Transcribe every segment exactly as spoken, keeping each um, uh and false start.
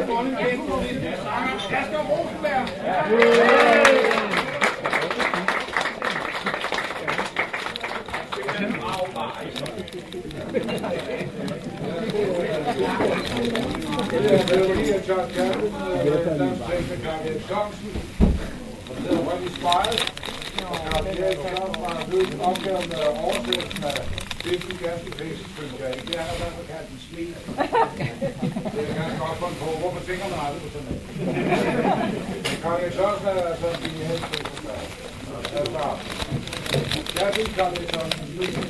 Opgaven med oversættelsen af det, du ganske fisk, synes jeg ikke. Det er der, der kan den smil. Det er ganske godt fundet på. Hvorfor tænker man aldrig på sådan noget? Kan jeg så også være sådan en helst på sådan noget? Jeg vil kalde det sådan en smil.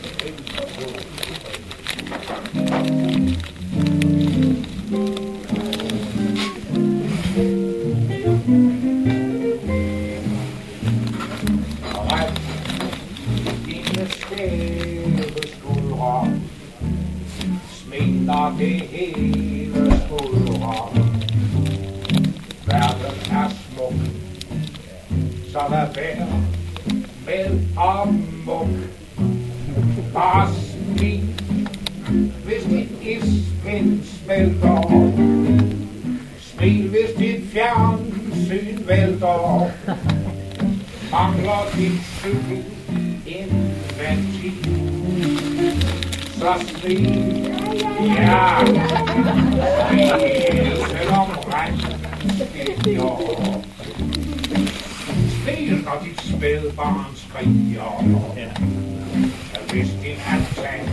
Smiler det hele skuldre. Verden er smuk, så lad være med amok. Bare smil, hvis dit ispind smelter. Smil, hvis dit fjernsyn vælter. Mangler dit cykel en ventil, så smil, ja, smil, selvom regnen stiger. Smil, når dit spædbarn skriger. Hvis din altan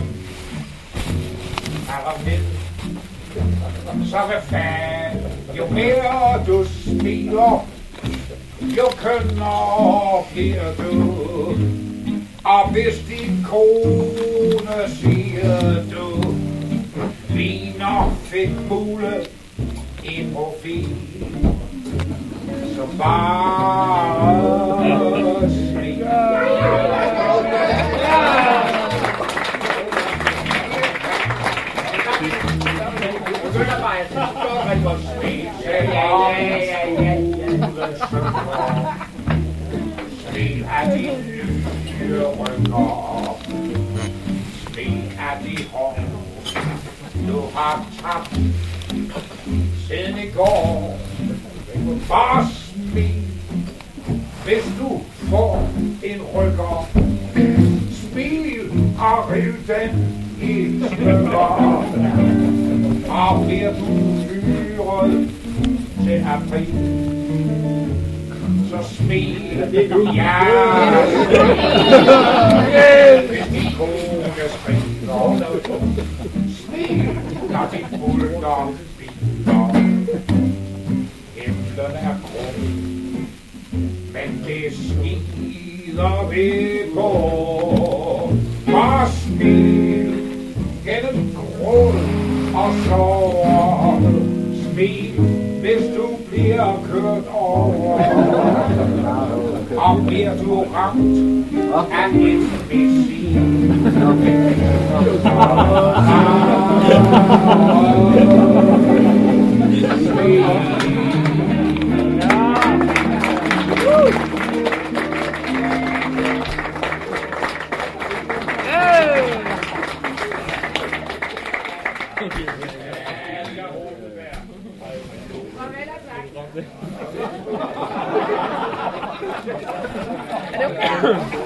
falder ned, så hvad fanden, jo mere du smiler, jo kønnere bliver du. Og hvis din kone siger du ligner fedtmule i profil, så bare smil. Smil af de nye rykker. Smil af de hår du har tabt siden i går. Bare smil, hvis du får en rykker. Smil og riv den i stykker. Og bliver du fyret til april, så smil, ja, hvis din kone skriger. Smil, når dit bulter biler. Himlen er grå, men det skider vi på. Bare smil gennem gråd og sorg. Smil, hvis du bliver kørt over. Og bliver du ramt af en missil. Er det okay?